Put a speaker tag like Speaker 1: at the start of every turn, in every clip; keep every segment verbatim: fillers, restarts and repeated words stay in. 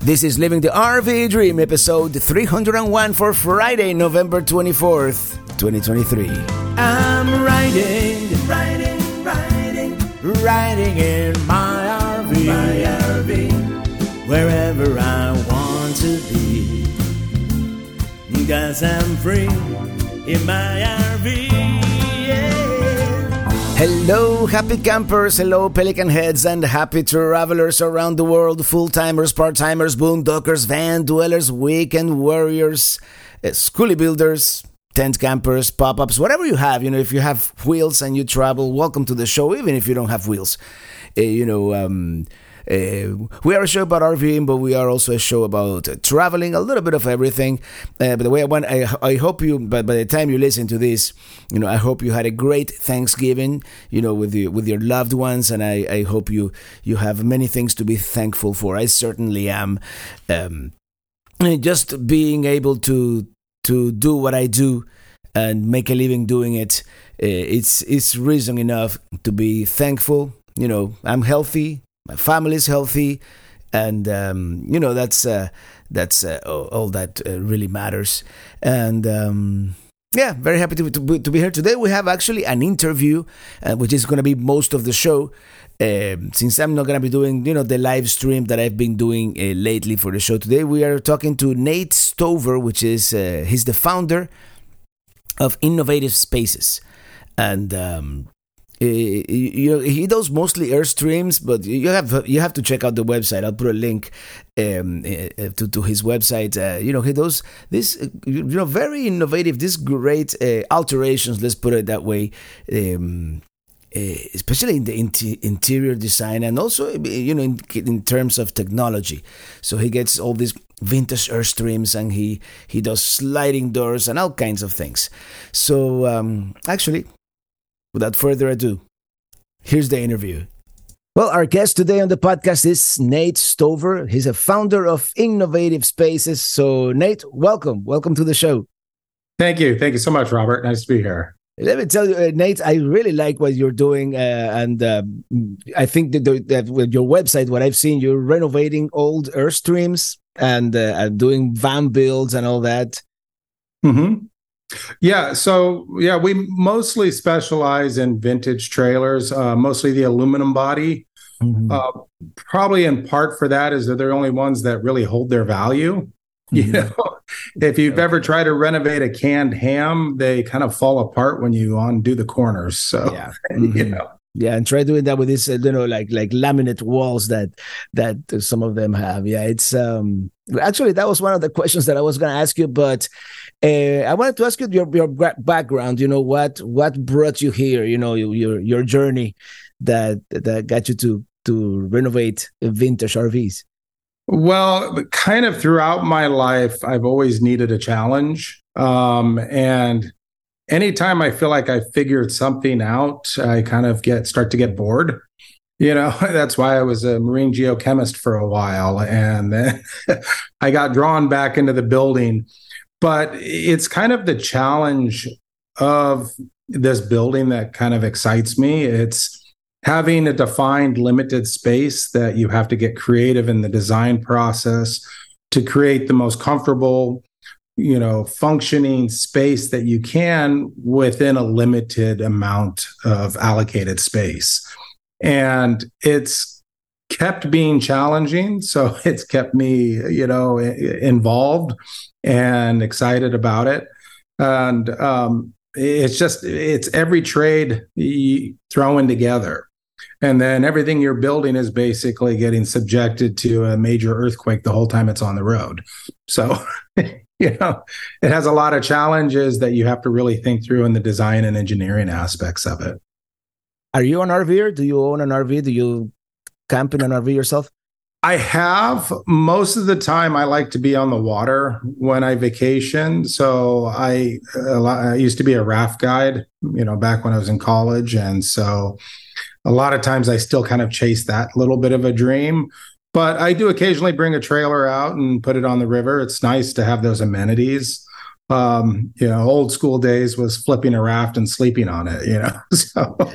Speaker 1: This is Living the R V Dream, episode three hundred one for Friday, November twenty-fourth, twenty twenty-three. I'm riding, riding, riding, riding in my R V, my R V, wherever I want to be, 'cause I'm free in my R V. Hello, happy campers, hello, Pelican heads, and happy travelers around the world, full-timers, part-timers, boondockers, van dwellers, weekend warriors, uh, schoolie builders, tent campers, pop-ups, whatever you have. You know, if you have wheels and you travel, welcome to the show, even if you don't have wheels. Uh, you know, um... Uh, we are a show about RVing, but we are also a show about uh, traveling, a little bit of everything. Uh, but the way I want, I, I hope you, but by the time you listen to this, you know, I hope you had a great Thanksgiving, you know, with your with your loved ones, and I, I hope you you have many things to be thankful for. I certainly am. Um, just being able to to do what I do and make a living doing it, uh, it's it's reason enough to be thankful. You know, I'm healthy. My family is healthy, and um, you know that's uh, that's uh, all that uh, really matters. And um, yeah, very happy to, to to be here today. We have actually an interview, uh, which is going to be most of the show, uh, since I'm not going to be doing you know the live stream that I've been doing uh, lately for the show. Today we are talking to Nate Stover, which is uh, he's the founder of Innovative Spaces, and. Um, You, you, he does mostly Airstreams, but you have you have to check out the website. I'll put a link um, to to his website. Uh, you know, he does this, you know, very innovative, this great uh, alterations. Let's put it that way, um, uh, especially in the inter- interior design and also you know in, in terms of technology. So he gets all these vintage Airstreams and he he does sliding doors and all kinds of things. So um, actually. Without further ado, here's the interview. Well, our guest today on the podcast is Nate Stover. He's a founder of Innovative Spaces. So, Nate, welcome. Welcome to the show.
Speaker 2: Thank you. Thank you so much, Robert. Nice to be here.
Speaker 1: Let me tell you, uh, Nate, I really like what you're doing. Uh, and uh, I think that, the, that with your website, what I've seen, you're renovating old Airstreams and, uh, and doing van builds and all that.
Speaker 2: Mm-hmm. Yeah, so yeah, we mostly specialize in vintage trailers, uh, mostly the aluminum body. Mm-hmm. Uh, probably in part for that is that they're the only ones that really hold their value. Mm-hmm. You know, if you've okay. ever tried to renovate a canned ham, they kind of fall apart when you undo the corners. So
Speaker 1: yeah, mm-hmm. you know. Yeah, and try doing that with this, uh, you know, like like laminate walls that that some of them have. Yeah, it's um actually that was one of the questions that I was going to ask you, but uh, I wanted to ask you your your background. You know, what what brought you here? You know, your your journey that that got you to to renovate vintage R Vs.
Speaker 2: Well, kind of throughout my life, I've always needed a challenge, um, and. Anytime I feel like I figured something out, I kind of get start to get bored. You know, that's why I was a marine geochemist for a while. And then I got drawn back into the building. But it's kind of the challenge of this building that kind of excites me. It's having a defined limited space that you have to get creative in the design process to create the most comfortable you know, functioning space that you can within a limited amount of allocated space. And it's kept being challenging. So it's kept me, you know, involved and excited about it. And um, it's just, it's every trade thrown together. And then everything you're building is basically getting subjected to a major earthquake the whole time it's on the road. So... You know, it has a lot of challenges that you have to really think through in the design and engineering aspects of it.
Speaker 1: Are you an RVer? Do you own an R V? Do you camp in an R V yourself?
Speaker 2: I have. Most of the time, I like to be on the water when I vacation. So I, I used to be a raft guide, you know, back when I was in college. And so a lot of times I still kind of chase that little bit of a dream. But I do occasionally bring a trailer out and put it on the river. It's nice to have those amenities. Um, you know, old school days was flipping a raft and sleeping on it, you know. So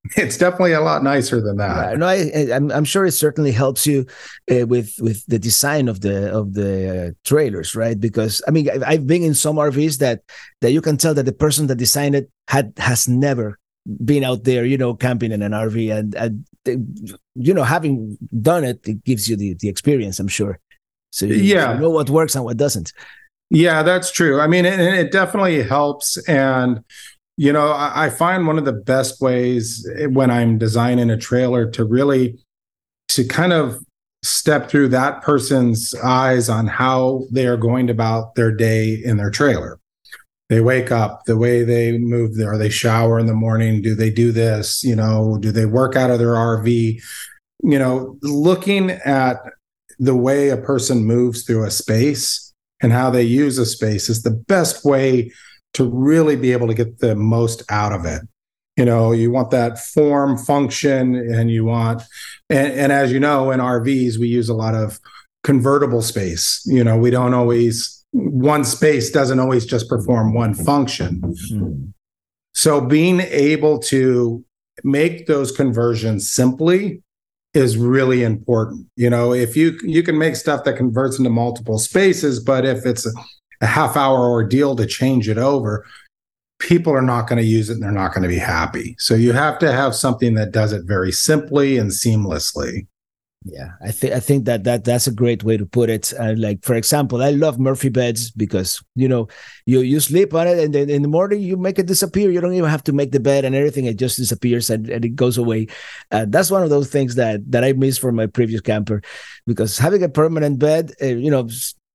Speaker 2: It's definitely a lot nicer than that.
Speaker 1: Yeah, no, I, I, I'm I'm sure it certainly helps you uh, with with the design of the of the uh, trailers, right? Because I mean, I've, I've been in some R Vs that that you can tell that the person that designed it had has never been out there, you know, camping in an R V, and, and they, you know, having done it, it gives you the the experience, I'm sure. So you,
Speaker 2: yeah,
Speaker 1: you know what works and what doesn't.
Speaker 2: Yeah, that's true. I mean, it, it definitely helps. And, you know, I, I find one of the best ways when I'm designing a trailer to really to kind of step through that person's eyes on how they are going about their day in their trailer. They wake up, the way they move there, they shower in the morning. Do they do this? You know, do they work out of their R V? You know, looking at the way a person moves through a space and how they use a space is the best way to really be able to get the most out of it. You know, you want that form, function, and you want, and, and as you know, in R Vs, we use a lot of convertible space. You know, we don't always, one space doesn't always just perform one function. Mm-hmm. So being able to make those conversions simply is really important. You know, if you you can make stuff that converts into multiple spaces, but if it's a, a half hour ordeal to change it over, people are not going to use it and they're not going to be happy. So you have to have something that does it very simply and seamlessly.
Speaker 1: Yeah, I think I think that that that's a great way to put it. Uh, like, for example, I love Murphy beds because, you know, you you sleep on it and then in the morning you make it disappear. You don't even have to make the bed and everything. It just disappears and, and it goes away. Uh, that's one of those things that that I miss from my previous camper, because having a permanent bed, uh, you know,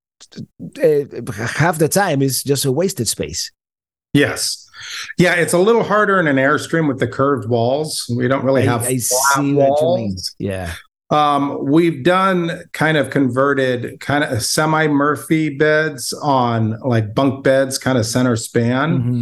Speaker 1: uh, half the time is just a wasted space.
Speaker 2: Yes. Yeah, it's a little harder in an Airstream with the curved walls. We don't really have
Speaker 1: I, I see what you mean. Yeah.
Speaker 2: Um, we've done kind of converted kind of semi Murphy beds on like bunk beds, kind of center span, mm-hmm.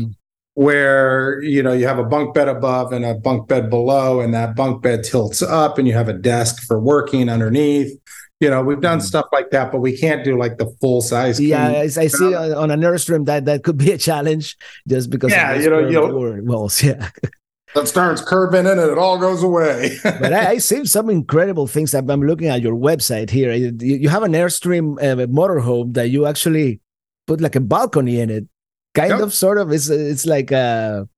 Speaker 2: where, you know, you have a bunk bed above and a bunk bed below, and that bunk bed tilts up and you have a desk for working underneath. You know, we've done mm-hmm. stuff like that, but we can't do like the full size.
Speaker 1: Yeah, I, I see on an Airstream that that could be a challenge just because
Speaker 2: yeah,
Speaker 1: of
Speaker 2: you know, you
Speaker 1: walls. Yeah.
Speaker 2: That starts curving in and it all goes away.
Speaker 1: But I, I see some incredible things. I'm looking at your website here. You, you have an Airstream uh, motorhome that you actually put like a balcony in it. Kind yep. of, sort of. It's it's like a...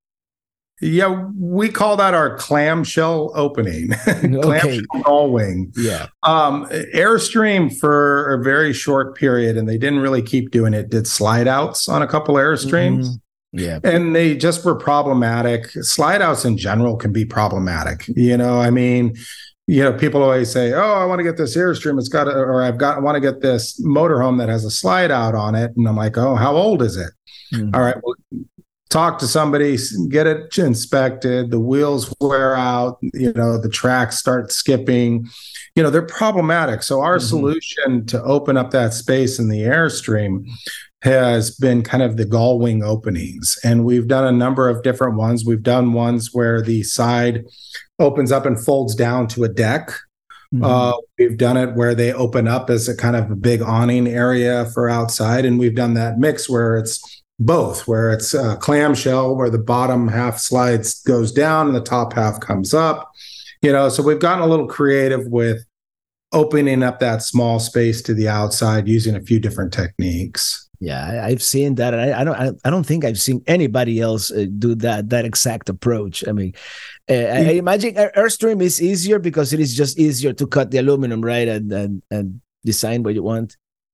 Speaker 2: Yeah, we call that our clamshell opening.
Speaker 1: Okay.
Speaker 2: Clamshell all wing.
Speaker 1: Yeah.
Speaker 2: Um, Airstream for a very short period, and they didn't really keep doing it, did slide outs on a couple Airstreams. Mm-hmm.
Speaker 1: Yeah.
Speaker 2: And they just were problematic. Slide outs in general can be problematic. You know, I mean, you know, people always say, oh, I want to get this Airstream. It's got, a, or I've got, I want to get this motorhome that has a slide out on it. And I'm like, oh, how old is it? Mm-hmm. All right. Well, talk to somebody, get it inspected. The wheels wear out, you know, the tracks start skipping, you know, they're problematic. So our mm-hmm. solution to open up that space in the Airstream has been kind of the gull wing openings. And we've done a number of different ones. We've done ones where the side opens up and folds down to a deck. Mm-hmm. Uh, we've done it where they open up as a kind of a big awning area for outside. And we've done that mix where it's both, where it's a clamshell, where the bottom half slides goes down and the top half comes up. You know, so we've gotten a little creative with opening up that small space to the outside using a few different techniques.
Speaker 1: Yeah, I've seen that, and I, I don't. I don't think I've seen anybody else uh, do that that exact approach. I mean, uh, I, I imagine Airstream is easier because it is just easier to cut the aluminum, right, and and, and design what you want.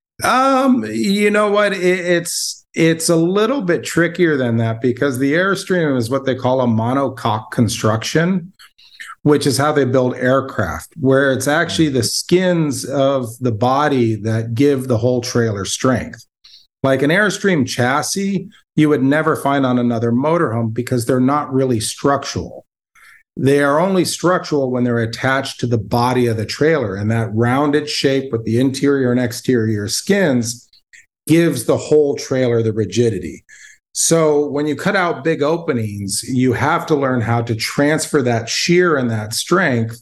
Speaker 2: Um, you know what? It, it's it's a little bit trickier than that because the Airstream is what they call a monocoque construction, which is how they build aircraft, where it's actually the skins of the body that give the whole trailer strength. Like an Airstream chassis, you would never find on another motorhome because they're not really structural. They are only structural when they're attached to the body of the trailer, and that rounded shape with the interior and exterior skins gives the whole trailer the rigidity. So when you cut out big openings, you have to learn how to transfer that shear and that strength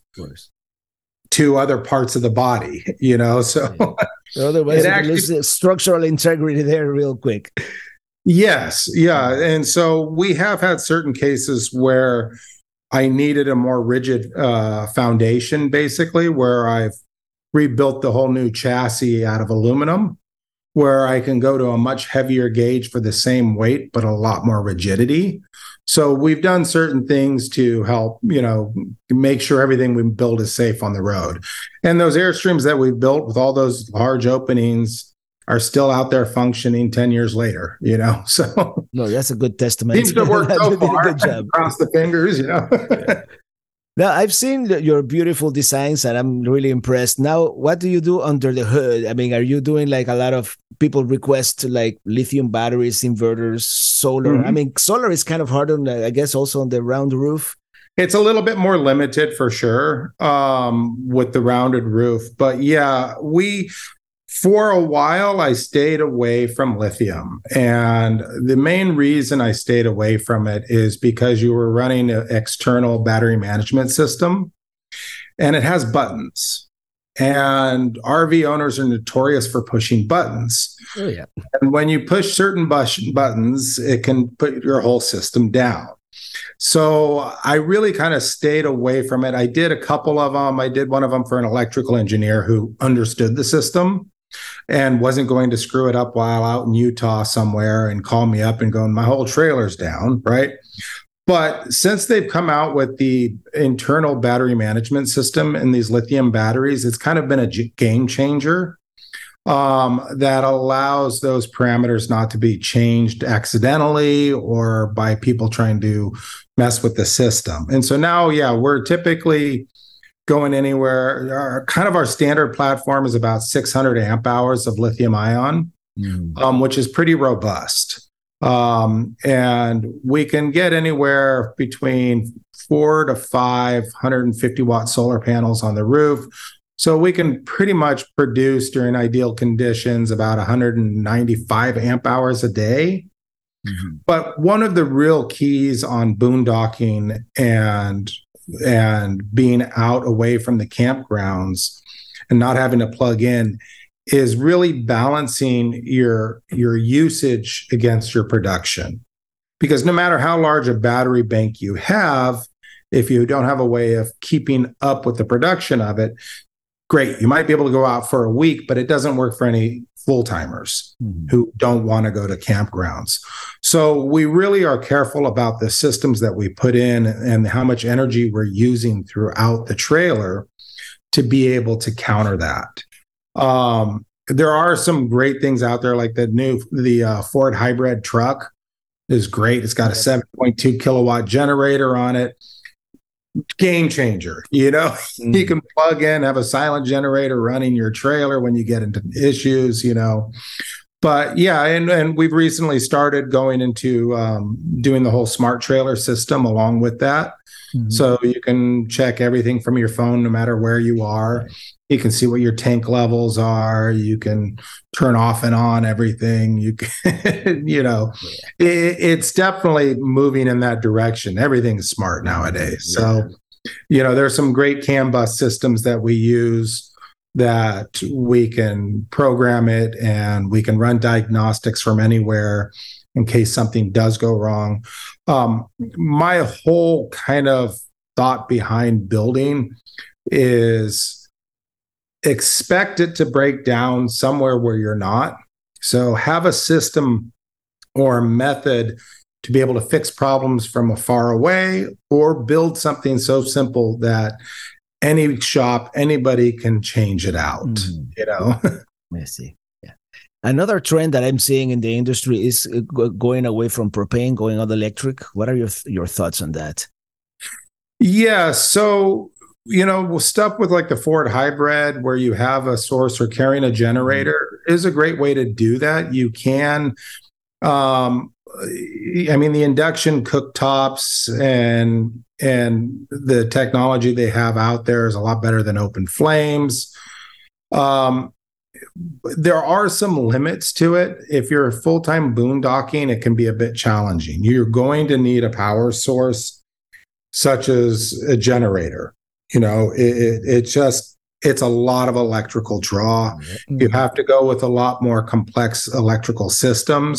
Speaker 2: to other parts of the body, you know, so...
Speaker 1: Yeah. Otherwise, you lose the structural integrity there real quick.
Speaker 2: Yes, yeah. And so we have had certain cases where I needed a more rigid uh, foundation, basically, where I've rebuilt the whole new chassis out of aluminum, where I can go to a much heavier gauge for the same weight, but a lot more rigidity. So we've done certain things to help, you know, make sure everything we build is safe on the road. And those Airstreams that we've built with all those large openings are still out there functioning ten years later, you know. So
Speaker 1: no, that's a good testament.
Speaker 2: Seems to work so far.
Speaker 1: Good job.
Speaker 2: Cross the fingers, you know.
Speaker 1: Yeah. Now, I've seen your beautiful designs and I'm really impressed. Now, what do you do under the hood? I mean, are you doing like a lot of people request like lithium batteries, inverters, solar? Mm-hmm. I mean, solar is kind of hard on, I guess, also on the round roof.
Speaker 2: It's a little bit more limited for sure um, with the rounded roof. But yeah, we... For a while, I stayed away from lithium. And the main reason I stayed away from it is because you were running an external battery management system and it has buttons. And R V owners are notorious for pushing buttons.
Speaker 1: Oh, yeah.
Speaker 2: And when you push certain buttons, it can put your whole system down. So I really kind of stayed away from it. I did a couple of them. I did one of them for an electrical engineer who understood the system and wasn't going to screw it up while out in Utah somewhere and call me up and go, my whole trailer's down, right? But since they've come out with the internal battery management system and these lithium batteries, it's kind of been a game changer um, that allows those parameters not to be changed accidentally or by people trying to mess with the system. And so now, yeah, we're typically going anywhere. Our, kind of our standard platform is about six hundred amp hours of lithium ion, mm. um, which is pretty robust. Um, and we can get anywhere between four to five one hundred fifty watt solar panels on the roof. So we can pretty much produce during ideal conditions about one hundred ninety-five amp hours a day. Mm-hmm. But one of the real keys on boondocking and and being out away from the campgrounds and not having to plug in is really balancing your your usage against your production. Because no matter how large a battery bank you have, if you don't have a way of keeping up with the production of it, great, you might be able to go out for a week, but it doesn't work for any full-timers mm-hmm. who don't want to go to campgrounds. So we really are careful about the systems that we put in and how much energy we're using throughout the trailer to be able to counter that. Um, there are some great things out there, like the new, the uh, Ford hybrid truck is great. It's got a seven point two kilowatt generator on it. Game changer, you know, mm-hmm. You can plug in, have a silent generator running your trailer when you get into issues, you know. But yeah, and, and we've recently started going into um, doing the whole smart trailer system along with that. Mm-hmm. So you can check everything from your phone, no matter where you are. You can see what your tank levels are. You can turn off and on everything. You can, you know, yeah. it, it's definitely moving in that direction. Everything's smart nowadays. Yeah. So, you know, there's some great CAN bus systems that we use that we can program it and we can run diagnostics from anywhere in case something does go wrong. Um, my whole kind of thought behind building is expect it to break down somewhere where you're not. So have a system or a method to be able to fix problems from afar away, or build something so simple that any shop, anybody can change it out, mm-hmm. you know?
Speaker 1: I see. Yeah. Another trend that I'm seeing in the industry is going away from propane, going on electric. What are your your thoughts on that?
Speaker 2: Yeah, so you know, stuff with like the Ford hybrid where you have a source or carrying a generator is a great way to do that. You can, um, I mean, the induction cooktops and and the technology they have out there is a lot better than open flames. Um, there are some limits to it. If you're full-time boondocking, it can be a bit challenging. You're going to need a power source such as a generator. You know, it, it, it just, it's a lot of electrical draw. Mm-hmm. You have to go with a lot more complex electrical systems.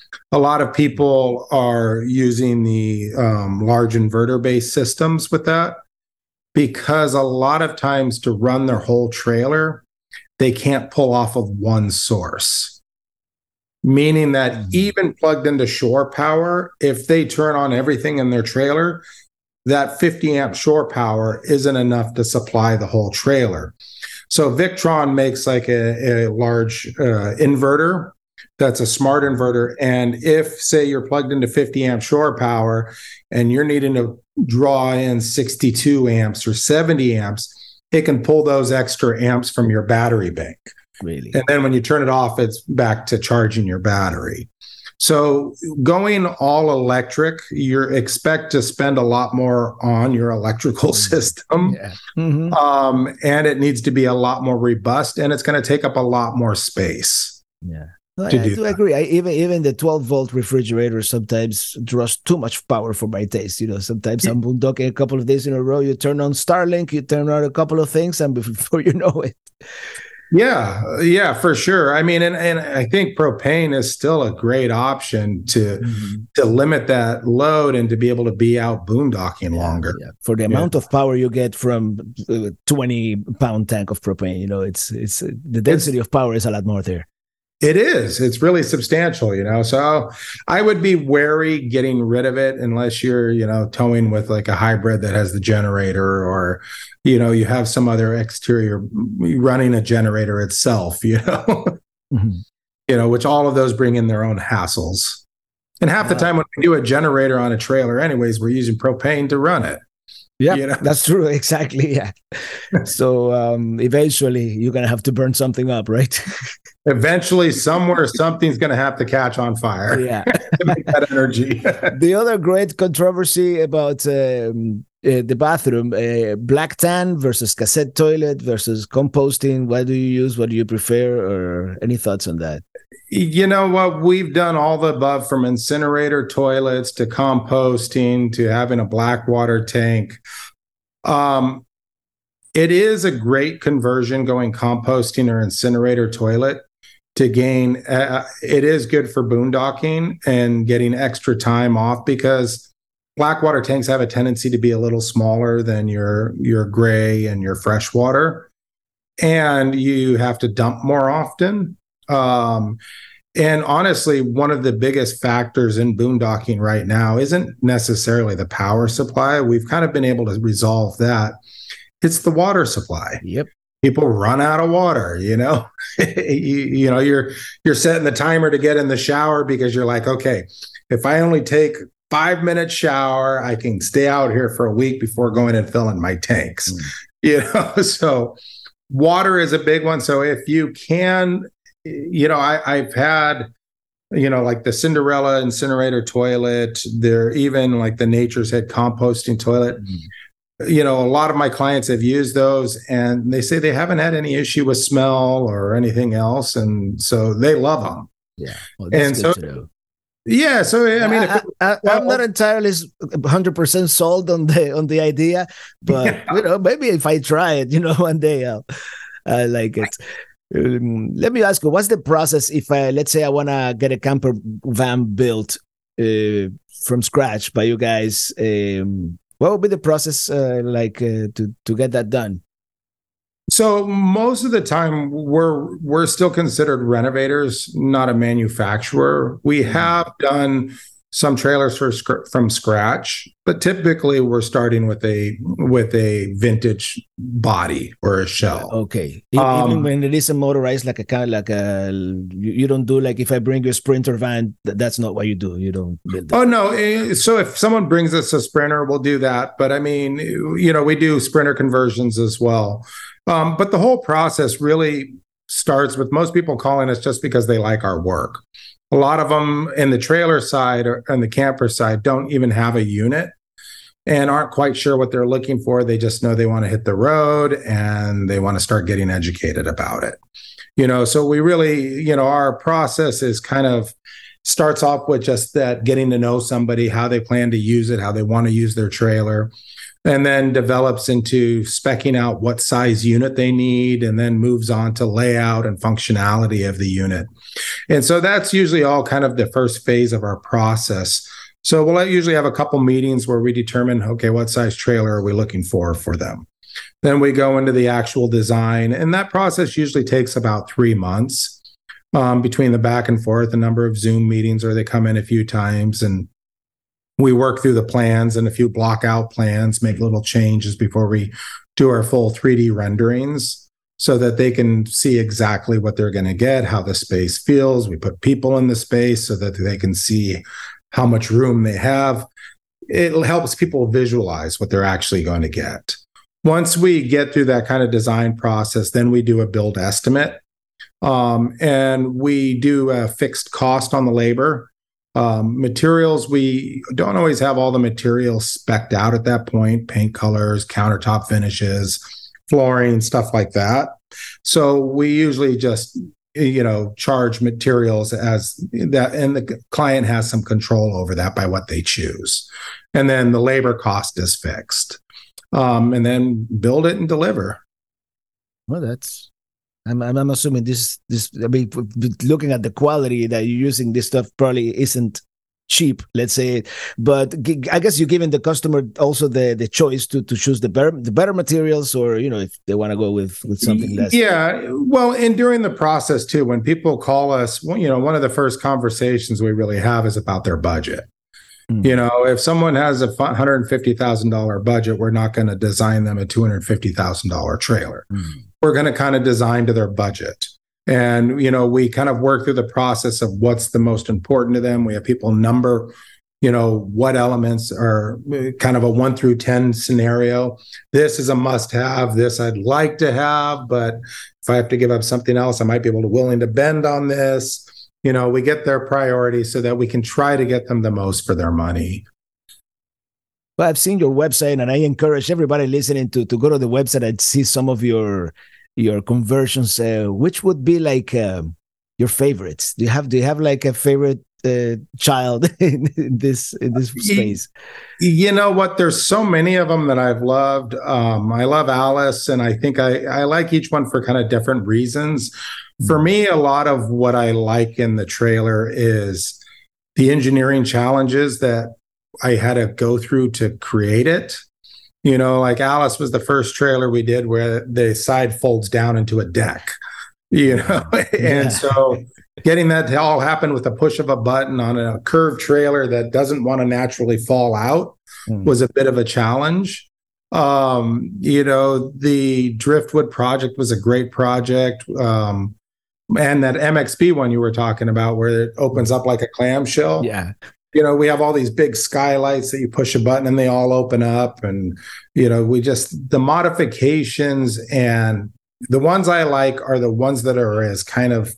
Speaker 2: A lot of people are using the um, large inverter-based systems with that because a lot of times to run their whole trailer, they can't pull off of one source. Meaning that mm-hmm. even plugged into shore power, if they turn on everything in their trailer, that fifty amp shore power isn't enough to supply the whole trailer. So Victron makes like a, a large uh, inverter that's a smart inverter. And if, say, you're plugged into fifty amp shore power and you're needing to draw in sixty-two amps or seventy amps, it can pull those extra amps from your battery bank.
Speaker 1: Really?
Speaker 2: And then when you turn it off, it's back to charging your battery. So going all electric, you expect to spend a lot more on your electrical system.
Speaker 1: Yeah. Mm-hmm.
Speaker 2: Um, and it needs to be a lot more robust, and it's going to take up a lot more space.
Speaker 1: Yeah. I, I do that. agree. I, even even the twelve volt refrigerator sometimes draws too much power for my taste. You know, sometimes I'm boondocking a couple of days in a row. You turn on Starlink, you turn on a couple of things, and before you know it.
Speaker 2: Yeah, yeah, for sure. I mean, and, and I think propane is still a great option to mm-hmm. to limit that load and to be able to be out boondocking
Speaker 1: yeah,
Speaker 2: longer.
Speaker 1: Yeah. For the amount yeah. of power you get from a twenty pound tank of propane, you know, it's it's the density it's, of power is a lot more there.
Speaker 2: It is. It's really substantial, you know. So I would be wary getting rid of it unless you're, you know, towing with like a hybrid that has the generator, or, you know, you have some other exterior running a generator itself, you know, mm-hmm. you know, which all of those bring in their own hassles. And half the time when we do a generator on a trailer anyways, we're using propane to run it.
Speaker 1: Yeah,
Speaker 2: you know?
Speaker 1: That's true. Exactly. Yeah. So um, eventually you're going to have to burn something up, right?
Speaker 2: Eventually, somewhere, something's going to have to catch on fire.
Speaker 1: Yeah.
Speaker 2: To make that energy.
Speaker 1: The other great controversy about um, uh, the bathroom, uh, black tan versus cassette toilet versus composting. What do you use? What do you prefer? Or any thoughts on that?
Speaker 2: You know what? We've done all the above, from incinerator toilets to composting to having a black water tank. Um, it is a great conversion going composting or incinerator toilet to gain. Uh, it is good for boondocking and getting extra time off, because black water tanks have a tendency to be a little smaller than your, your gray and your freshwater, and you have to dump more often. Um, and honestly, one of the biggest factors in boondocking right now isn't necessarily the power supply. We've kind of been able to resolve that. It's the water supply.
Speaker 1: Yep.
Speaker 2: People run out of water, you know, you, you know, you're, you're setting the timer to get in the shower because you're like, okay, if I only take five minute shower, I can stay out here for a week before going and filling my tanks, mm. you know? So water is a big one. So if you can, you know, I, I've had, you know, like the Cinderella incinerator toilet, there, even like the Nature's Head composting toilet. Mm-hmm. You know, a lot of my clients have used those, and they say they haven't had any issue with smell or anything else. And so they love them.
Speaker 1: Yeah. Well,
Speaker 2: and so, yeah. So, I mean,
Speaker 1: I, I, well, I'm not entirely one hundred percent sold on the, on the idea, but, yeah. you know, maybe if I try it, you know, one day I'll, I like it. Um, let me ask you, what's the process if I, let's say I want to get a camper van built uh, from scratch by you guys? Um, what would be the process uh, like uh, to to get that done?
Speaker 2: So most of the time we're we're still considered renovators, not a manufacturer. We have done some trailers for, from scratch, but typically we're starting with a with a vintage body or a shell.
Speaker 1: Okay, even um, when it is a motorized, like a kind of like a, you, you don't do like if I bring you a Sprinter van, that's not what you do. You don't build it.
Speaker 2: Oh no, so if someone brings us a Sprinter, we'll do that. But I mean, you know, we do Sprinter conversions as well. Um, but the whole process really starts with most people calling us just because they like our work. A lot of them in the trailer side or on the camper side don't even have a unit and aren't quite sure what they're looking for. They just know they want to hit the road and they want to start getting educated about it. You know, so we really, you know, our process is kind of starts off with just that, getting to know somebody, how they plan to use it, how they want to use their trailer. and then develops into speccing out what size unit they need, and then moves on to layout and functionality of the unit. And so that's usually all kind of the first phase of our process. So we'll usually have a couple meetings where we determine, okay, what size trailer are we looking for for them? Then we go into the actual design, and that process usually takes about three months um, between the back and forth, a number of Zoom meetings, or they come in a few times, and we work through the plans and a few block out plans, make little changes before we do our full three D renderings so that they can see exactly what they're going to get, how the space feels. We put people in the space so that they can see how much room they have. It helps people visualize what they're actually going to get. Once we get through that kind of design process, then we do a build estimate. Um, and we do a fixed cost on the labor. Um, materials, we don't always have all the materials spec'd out at that point, paint colors, countertop finishes, flooring, stuff like that. So we usually just, you know, charge materials as that, and the client has some control over that by what they choose. And then the labor cost is fixed. Um, and then build it and deliver.
Speaker 1: Well, that's, I'm, I'm assuming this, this, I mean, looking at the quality that you're using, this stuff probably isn't cheap, let's say, but I guess you're giving the customer also the, the choice to, to choose the better, the better materials, or, you know, if they want to go with, with something less.
Speaker 2: Yeah. Well, and during the process too, when people call us, well, you know, one of the first conversations we really have is about their budget. Mm. You know, if someone has a one hundred fifty thousand dollars budget, we're not going to design them a two hundred fifty thousand dollars trailer. Mm. We're going to kind of design to their budget. And, you know, we kind of work through the process of what's the most important to them. We have people number, you know, what elements are kind of a one through ten scenario. This is a must have. This I'd like to have, but if I have to give up something else, I might be able to willing to bend on this. You know, we get their priorities so that we can try to get them the most for their money.
Speaker 1: Well, I've seen your website, and I encourage everybody listening to, to go to the website and see some of your your conversions. Uh, which would be like uh, your favorites? Do you have do you have like a favorite uh, child in, in this in this space?
Speaker 2: You know what? There's so many of them that I've loved. Um, I love Alice, and I think I I like each one for kind of different reasons. For me, a lot of what I like in the trailer is the engineering challenges that I had to go through to create it. You know, like Alice was the first trailer we did where the side folds down into a deck, you know, and yeah. So getting that to all happen with a push of a button on a curved trailer that doesn't want to naturally fall out mm. was a bit of a challenge. Um, you know, the Driftwood project was a great project. Um, and that M X P one you were talking about where it opens up like a clamshell.
Speaker 1: Yeah.
Speaker 2: You know, we have all these big skylights that you push a button and they all open up. And, you know, we just, the modifications and the ones I like are the ones that are as kind of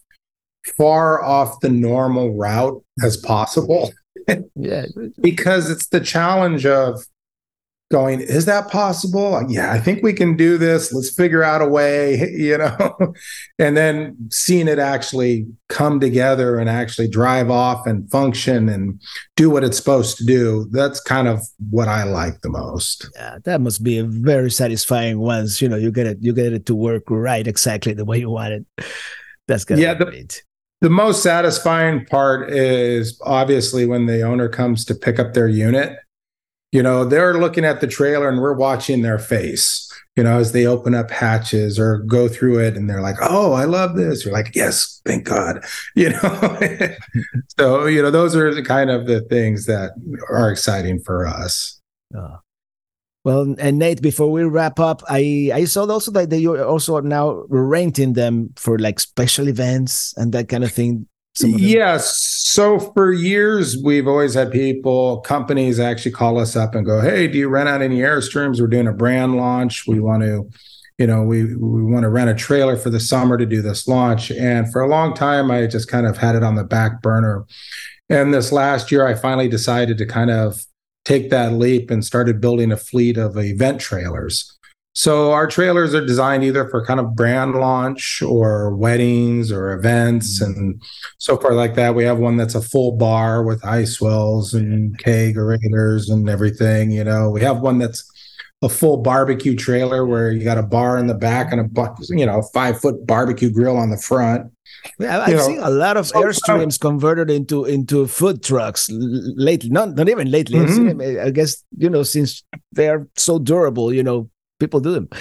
Speaker 2: far off the normal route as possible.
Speaker 1: Yeah.
Speaker 2: Because it's the challenge of going, is that possible? Yeah, I think we can do this. Let's figure out a way, you know, and then seeing it actually come together and actually drive off and function and do what it's supposed to do. That's kind of what I like the most.
Speaker 1: Yeah, that must be a very satisfying once, you know, you get it, you get it to work right exactly the way you want it. That's gonna
Speaker 2: yeah,
Speaker 1: be
Speaker 2: the,
Speaker 1: great.
Speaker 2: The most satisfying part is obviously when the owner comes to pick up their unit. You know, they're looking at the trailer and we're watching their face, you know, as they open up hatches or go through it and they're like, oh, I love this. You're like, yes, thank God, you know. So, you know, those are the kind of the things that are exciting for us.
Speaker 1: Oh. Well, and Nate, before we wrap up, I, I saw also that you also are now renting them for like special events and that kind of thing.
Speaker 2: Yes. So for years, we've always had people, companies actually call us up and go, hey, do you rent out any Airstreams? We're doing a brand launch. We want to, you know, we, we want to rent a trailer for the summer to do this launch. And for a long time, I just kind of had it on the back burner. And this last year, I finally decided to kind of take that leap and started building a fleet of event trailers. So our trailers are designed either for kind of brand launch or weddings or events and so forth like that. We have one that's a full bar with ice wells and kegerators and everything. You know, we have one that's a full barbecue trailer where you got a bar in the back and a you know five foot barbecue grill on the front.
Speaker 1: Yeah, I've
Speaker 2: you
Speaker 1: seen know, a lot of so, Airstreams converted into into food trucks lately. Not not even lately. Mm-hmm. I guess you know since they are so durable, you know, people do them.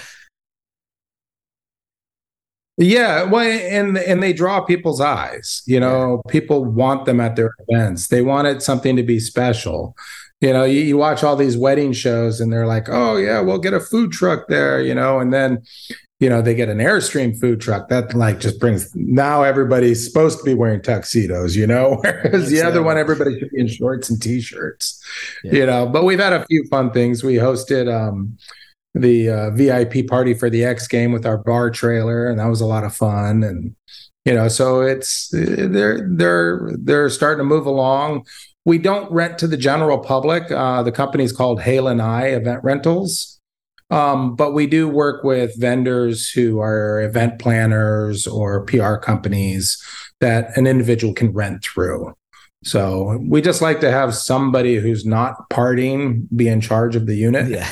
Speaker 2: Yeah, well, and and they draw people's eyes. You know, yeah. People want them at their events. They wanted something to be special. You know, you, you watch all these wedding shows, and they're like, "Oh yeah, we'll get a food truck there," you know, and then, you know, they get an Airstream food truck that like just brings. Now everybody's supposed to be wearing tuxedos, you know, whereas the other one, everybody should be in shorts and t-shirts. Yeah. You know, but we've had a few fun things. We hosted. um the uh, V I P party for the X game with our bar trailer, and that was a lot of fun. And you know, so it's they're they're they're starting to move along. We don't rent to the general public. Uh, the company's called Hale and I Event Rentals, um, but we do work with vendors who are event planners or P R companies that an individual can rent through. So we just like to have somebody who's not partying be in charge of the unit.
Speaker 1: Yeah,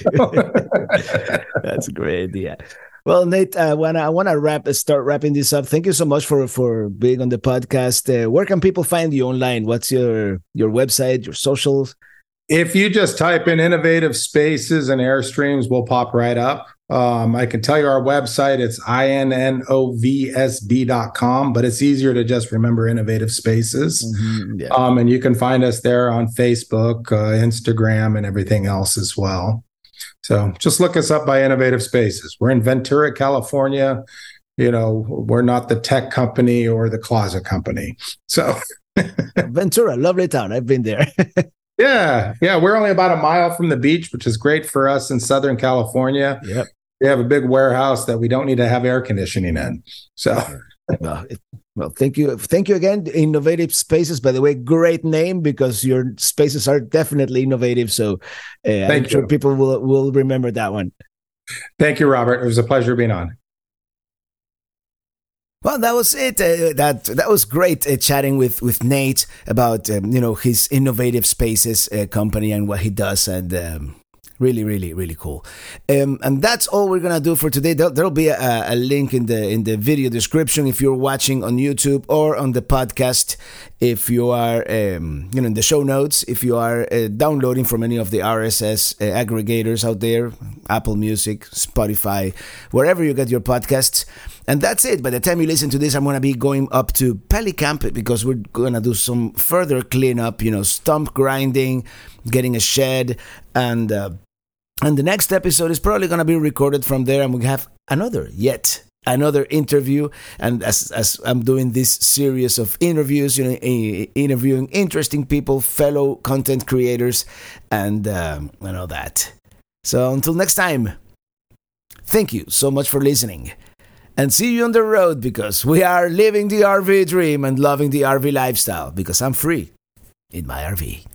Speaker 1: that's a great idea. Well, Nate, uh, when I want to wrap, start wrapping this up. Thank you so much for for being on the podcast. Uh, where can people find you online? What's your your website, your socials?
Speaker 2: If you just type in Innovative Spaces and Airstreams, we'll pop right up. Um, I can tell you our website, it's I N N O V S B dot com, but it's easier to just remember Innovative Spaces. Mm-hmm, yeah. Um, and you can find us there on Facebook, uh, Instagram, and everything else as well. So just look us up by Innovative Spaces. We're in Ventura, California. You know, we're not the tech company or the closet company. So
Speaker 1: Ventura, lovely town. I've been there.
Speaker 2: Yeah, yeah. We're only about a mile from the beach, which is great for us in Southern California.
Speaker 1: Yep.
Speaker 2: We have a big warehouse that we don't need to have air conditioning in. So,
Speaker 1: well, it, well, thank you, thank you again, Innovative Spaces. By the way, great name because your spaces are definitely innovative. So, uh, I'm sure people will will remember that one.
Speaker 2: Thank you, Robert. It was a pleasure being on.
Speaker 1: Well, that was it. Uh, that that was great uh, chatting with, with Nate about um, you know his Innovative Spaces uh, company and what he does, and um, really, really, really cool. Um, and that's all we're gonna do for today. There, there'll be a, a link in the in the video description if you're watching on YouTube or on the podcast. If you are um, you know in the show notes, if you are uh, downloading from any of the R S S uh, aggregators out there, Apple Music, Spotify, wherever you get your podcasts. And that's it. By the time you listen to this, I'm going to be going up to Pelicamp because we're going to do some further cleanup, you know, stump grinding, getting a shed. And uh, and the next episode is probably going to be recorded from there. And we have another, yet another interview. And as, as I'm doing this series of interviews, you know, interviewing interesting people, fellow content creators, and, um, and all that. So until next time, thank you so much for listening. And see you on the road because we are living the R V dream and loving the R V lifestyle because I'm free in my R V.